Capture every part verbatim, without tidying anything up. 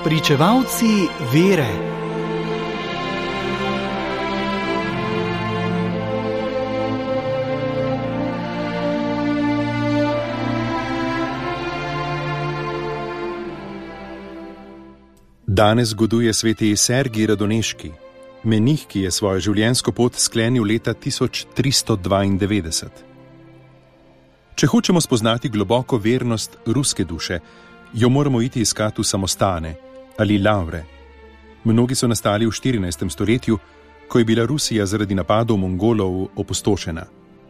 Pričevalci vere. Danes goduje sveti Sergij Radoneški, menih, ki je svojo življenjsko pot sklenil leta tisoč tristo dvaindevetdeset. Če hočemo spoznati globoko vernost ruske duše, jo moramo iti iskati v samostane ali lavre. Mnogi so nastali v štirinajstem stoletju, ko je bila Rusija zaradi napadov Mongolov opustošena.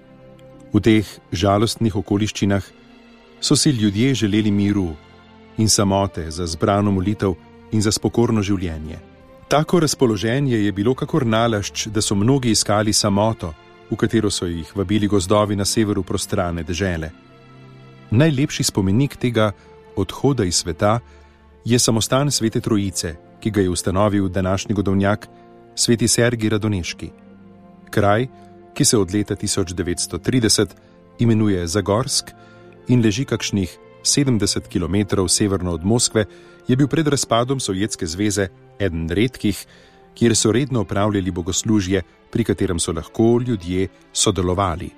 V teh žalostnih okoliščinah so si ljudje želeli miru in samote za zbrano molitev in za spokorno življenje. Tako razpoloženje je bilo kakor nalašč, da so mnogi iskali samoto, v katero so jih vabili gozdovi na severu prostrane dežele. Najlepši spomenik tega odhoda iz sveta je samostan svete Trojice, ki ga je ustanovil današnji godovnjak sveti Sergij Radoneški. Kraj, ki se od leta tisoč devetsto trideset imenuje Zagorsk in leži kakšnih sedemdeset kilometrov severno od Moskve, je bil pred razpadom Sovjetske zveze eden redkih, kjer so redno opravljali bogoslužje, pri katerem so lahko ljudje sodelovali.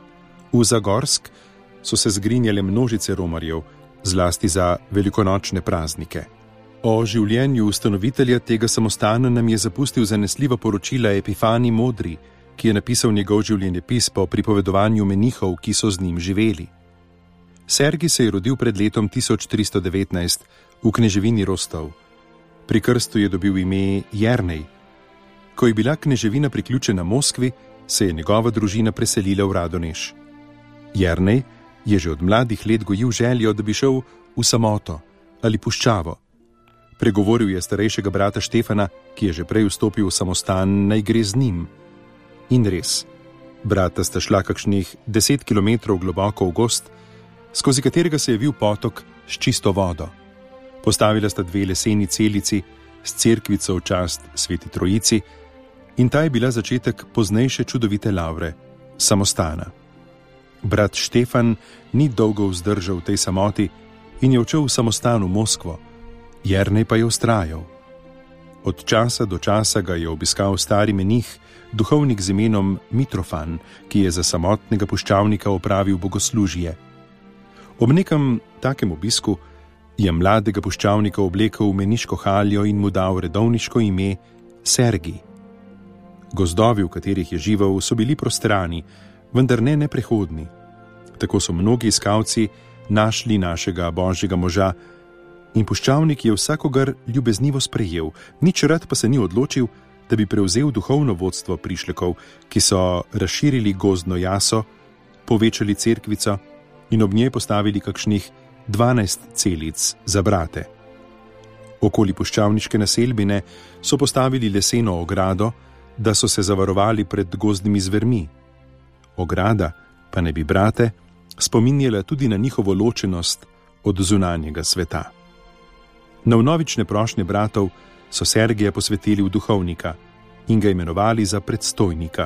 V Zagorsk so se zgrinjale množice romarjev, zlasti za velikonočne praznike. O življenju ustanovitelja tega samostana nam je zapustil zanesljiva poročila Epifani Modri, ki je napisal njegov življenjepis po pripovedovanju menihov, ki so z njim živeli. Sergij se je rodil pred letom tisoč tristo devetnajst v kneževini Rostov. Pri krstu je dobil ime Jernej. Ko je bila kneževina priključena Moskvi, se je njegova družina preselila v Radoneš. Jernej je že od mladih let gojil željo, da bi šel v samoto ali puščavo. Pregovoril je starejšega brata Štefana, ki je že prej vstopil v samostan, naj gre z njim. In res, brata sta šla kakšnih deset kilometrov globoko v gozd, skozi katerega se je vil potok s čisto vodo. Postavila sta dve leseni celici s cerkvico v čast sveti Trojici in ta je bila začetek poznejše čudovite lavre, samostana. Brat Štefan ni dolgo vzdržal v tej samoti in je odšel v samostan v Moskvo, Jernej pa je vztrajal. Od časa do časa ga je obiskal stari menih, duhovnik z imenom Mitrofan, ki je za samotnega puščavnika opravil bogoslužje. Ob nekem takem obisku je mladega puščavnika oblekel v meniško haljo in mu dal redovniško ime Sergij. Gozdovi, v katerih je živel, so bili prostrani, vendar ne neprehodni. Tako so mnogi iskalci našli našega božjega moža in puščavnik je vsakogar ljubeznivo sprejel, nič rad pa se ni odločil, da bi prevzel duhovno vodstvo prišlekov, ki so razširili gozdno jaso, povečali cerkvico in ob njej postavili kakšnih dvanajst celic za brate. Okoli puščavniške naselbine so postavili leseno ogrado, da so se zavarovali pred gozdnimi zvermi. Ograda pa ne bi brate spominjala tudi na njihovo ločenost od zunanjega sveta. Na vnovične prošnje bratov so Sergija posvetili v duhovnika in ga imenovali za predstojnika.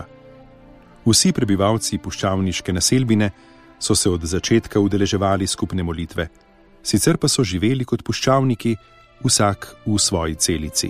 Vsi prebivalci puščavniške naselbine so se od začetka udeleževali skupne molitve, sicer pa so živeli kot puščavniki, vsak v svoji celici.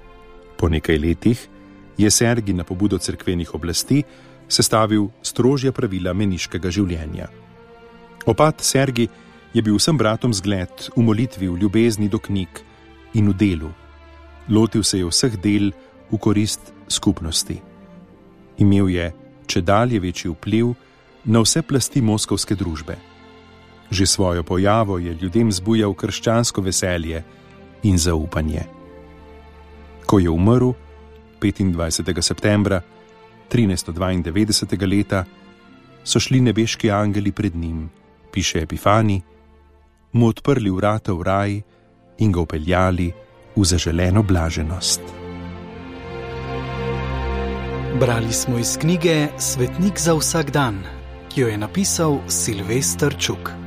Po nekaj letih je Sergij na pobudo cerkvenih oblasti sestavil strožja pravila meniškega življenja. Opat Sergij je bil vsem bratom zgled v molitvi, v ljubezni do knjig in v delu. Lotil se je vseh del v korist skupnosti. Imel je čedalje večji vpliv na vse plasti moskovske družbe. Že svojo pojavo je ljudem zbujal krščansko veselje in zaupanje. Ko je umrl petindvajsetega septembra trinajsto dvaindevetdesetega leta, so šli nebeški angeli pred njim, piše Epifani, mu odprli vrata v raj in ga vpeljali v zaželeno blaženost. Brali smo iz knjige Svetnik za vsak dan, ki jo je napisal Silvester Čuk.